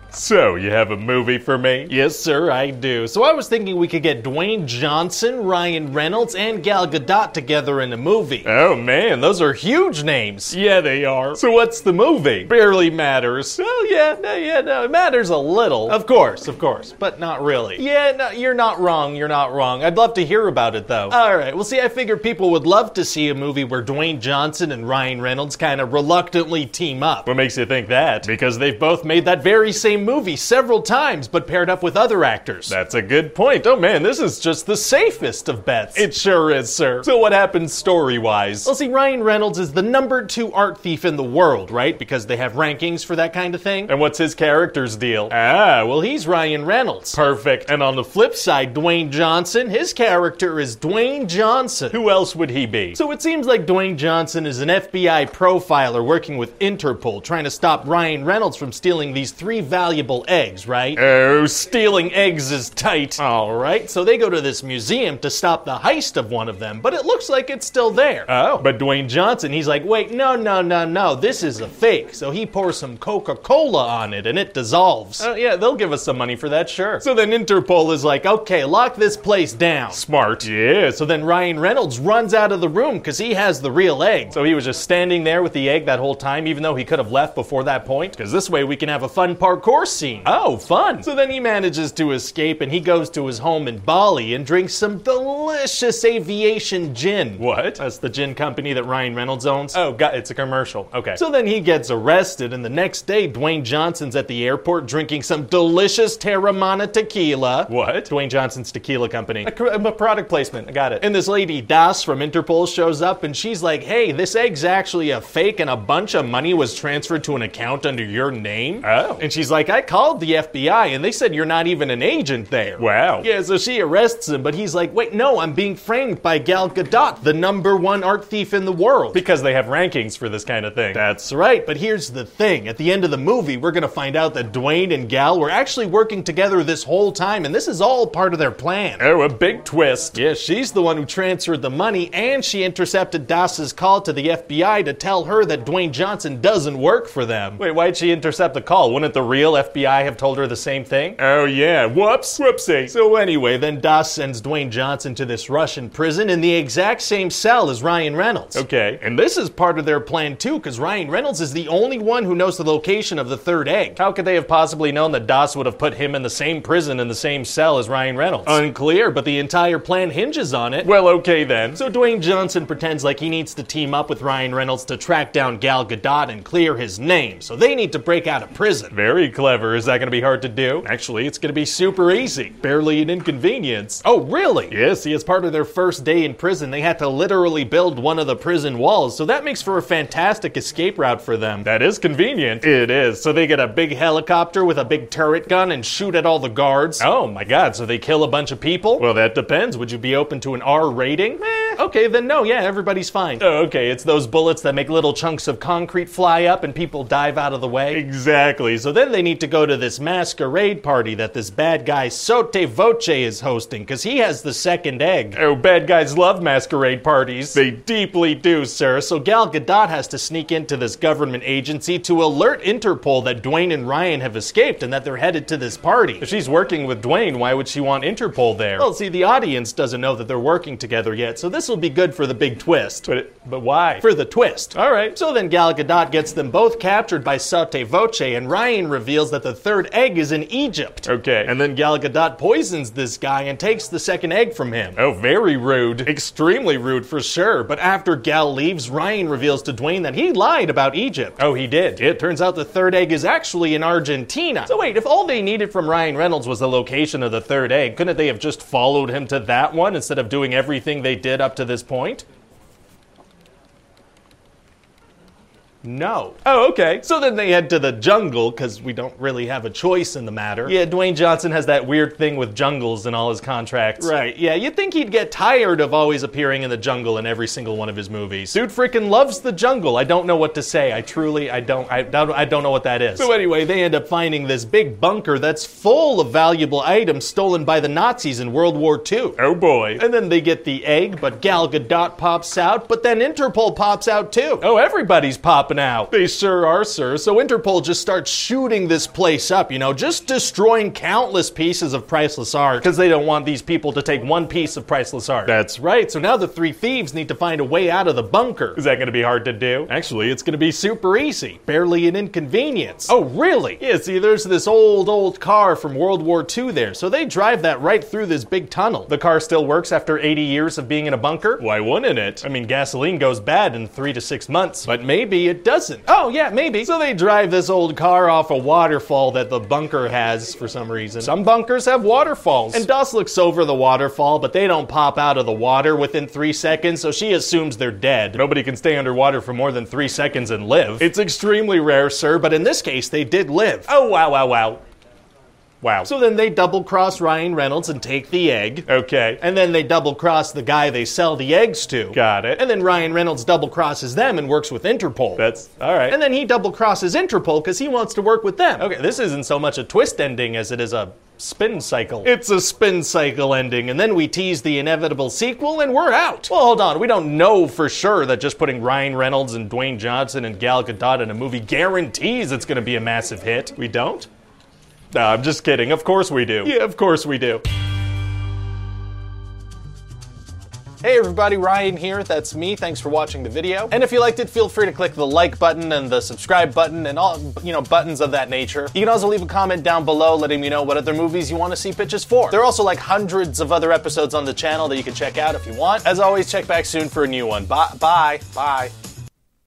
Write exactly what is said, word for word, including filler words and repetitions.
So, you have a movie for me? Yes, sir, I do. So I was thinking we could get Dwayne Johnson, Ryan Reynolds, and Gal Gadot together in a movie. Oh man, those are huge names. Yeah, they are. So what's the movie? Barely matters. Oh, yeah, no, yeah, no, it matters a little. Of course, of course, but not really. Yeah, no, you're not wrong, you're not wrong. I'd love to hear about it, though. All right, well, see, I figured people would love to see a movie where Dwayne Johnson and Ryan Reynolds kind of reluctantly team up. What makes you think that? Because they've both made that very same movie several times, but paired up with other actors. That's a good point. Oh man, this is just the safest of bets. It sure is, sir. So what happens story-wise? Well, see, Ryan Reynolds is the number two art thief in the world, right? Because they have rankings for that kind of thing. And what's his character's deal? Ah, well, he's Ryan Reynolds. Perfect. And on the flip side, Dwayne Johnson, his character is Dwayne Johnson. Who else would he be? So it seems like Dwayne Johnson is an F B I profiler working with Interpol, trying to stop Ryan Reynolds from stealing these three valuable eggs, right? Oh, stealing eggs is tight. All right, so they go to this museum to stop the heist of one of them, but it looks like it's still there. Oh. But Dwayne Johnson, he's like, wait, no, no, no, no, this is a fake. So he pours some Coca-Cola on it and it dissolves. Oh, yeah, they'll give us some money for that, sure. So then Interpol is like, okay, lock this place down. Smart. Yeah, so then Ryan Reynolds runs out of the room because he has the real egg. So he was just standing there with the egg that whole time, even though he could have left before that point? Because this way we can have a fun parkour scene. Oh, fun. So then he manages to escape and he goes to his home in Bali and drinks some delicious aviation gin. What? That's the gin company that Ryan Reynolds owns. Oh, God, it's a commercial. Okay. So then he gets arrested, and the next day, Dwayne Johnson's at the airport drinking some delicious Terramana tequila. What? Dwayne Johnson's tequila company. A, a product placement. I got it. And this lady, Das from Interpol, shows up, and she's like, hey, this egg's actually a fake, and a bunch of money was transferred to an account under your name. Oh. And she's like, I called the F B I, and they said you're not even an agent there. Wow. Yeah, so she arrests him, but he's like, wait, no, I'm being framed by Gal Gadot, the number one art thief in the world. Because they have rankings for this kind of thing. That's right, but here's the thing. At the end of the movie, we're gonna find out that Dwayne and Gal were actually working together this whole time, and this is all part of their plan. Oh, a big twist. Yeah, she's the one who transferred the money, and she intercepted Das's call to the F B I to tell her that Dwayne Johnson doesn't work for them. Wait, why'd she intercept the call? Wouldn't the real F B I have told her the same thing? Oh yeah, whoops, whoopsie. So anyway, then Das sends Dwayne Johnson to this Russian prison in the exact same cell as Ryan Reynolds. Okay. And this is part of their plan too, because Ryan Reynolds is the only one who knows the location of the third egg. How could they have possibly known that Das would have put him in the same prison in the same cell as Ryan Reynolds? Unclear, but the entire plan hinges on it. Well, okay then. So Dwayne Johnson pretends like he needs to team up with Ryan Reynolds to track down Gal Gadot and clear his name. So they need to break out of prison. Very clever. Is that going to be hard to do? Actually, it's going to be super easy. Barely an inconvenience. Oh, really? Yes. See, as part of their first day in prison, they had to literally build one of the prison walls. So that makes for a fantastic escape route for them. That is convenient. It is. So they get a big helicopter with a big turret gun and shoot at all the guards. Oh my God, so they kill a bunch of people? Well, that depends. Would you be open to an R rating? Eh, okay, then no, yeah, everybody's fine. Oh, okay, it's those bullets that make little chunks of concrete fly up and people dive out of the way. Exactly. So then they need to go to this masquerade party that this bad guy Sote Voce is hosting, because he has the second egg. Oh, bad guys love masquerade parties. They deeply do, sir. So Gal Gadot has to sneak into this government agency to alert Interpol that Dwayne and Ryan have escaped and that they're headed to this party. If she's working with Dwayne, why would she want Interpol there? Well, see, the audience doesn't know that they're working together yet, so this will be good for the big twist. But, it, but why? For the twist. All right. So then Gal Gadot gets them both captured by Sote Voce, and Ryan reveals that the third egg is in Egypt. Okay. And then Gal Gadot poisons this guy and takes the second egg from him. Oh, very rude. Extremely rude for sure. But after Gal leaves, Ryan reveals to Dwayne that he lied about Egypt. Oh, he did? It turns out the third egg is actually in Argentina. So wait, if all they needed from Ryan Reynolds was the location of the third egg, couldn't they have just followed him to that one instead of doing everything they did up to this point? No. Oh, okay. So then they head to the jungle, because we don't really have a choice in the matter. Yeah, Dwayne Johnson has that weird thing with jungles in all his contracts. Right, yeah, you'd think he'd get tired of always appearing in the jungle in every single one of his movies. Dude freaking loves the jungle. I don't know what to say. I truly, I don't, I don't, I don't know what that is. So anyway, they end up finding this big bunker that's full of valuable items stolen by the Nazis in World War Two. Oh boy. And then they get the egg, but Gal Gadot pops out, but then Interpol pops out too. Oh, everybody's popping up now. They sure are, sir. So Interpol just starts shooting this place up, you know, just destroying countless pieces of priceless art because they don't want these people to take one piece of priceless art. That's right. So now the three thieves need to find a way out of the bunker. Is that going to be hard to do? Actually, it's going to be super easy. Barely an inconvenience. Oh, really? Yeah, see, there's this old, old car from World War Two there, so they drive that right through this big tunnel. The car still works after eighty years of being in a bunker? Why wouldn't it? I mean, gasoline goes bad in three to six months. But maybe it doesn't. Oh, yeah, maybe. So they drive this old car off a waterfall that the bunker has for some reason. Some bunkers have waterfalls. And Doss looks over the waterfall, but they don't pop out of the water within three seconds, so she assumes they're dead. Nobody can stay underwater for more than three seconds and live. It's extremely rare, sir, but in this case, they did live. Oh, wow, wow, wow. Wow. So then they double-cross Ryan Reynolds and take the egg. Okay. And then they double-cross the guy they sell the eggs to. Got it. And then Ryan Reynolds double-crosses them and works with Interpol. That's all right. And then he double-crosses Interpol because he wants to work with them. Okay, this isn't so much a twist ending as it is a spin cycle. It's a spin cycle ending, and then we tease the inevitable sequel, and we're out. Well, hold on. We don't know for sure that just putting Ryan Reynolds and Dwayne Johnson and Gal Gadot in a movie guarantees it's going to be a massive hit. We don't? No, I'm just kidding. Of course we do. Yeah, of course we do. Hey everybody, Ryan here, that's me, thanks for watching the video. And if you liked it, feel free to click the like button and the subscribe button and all, you know, buttons of that nature. You can also leave a comment down below letting me know what other movies you want to see pitches for. There are also like hundreds of other episodes on the channel that you can check out if you want. As always, check back soon for a new one. Bye, bye, bye.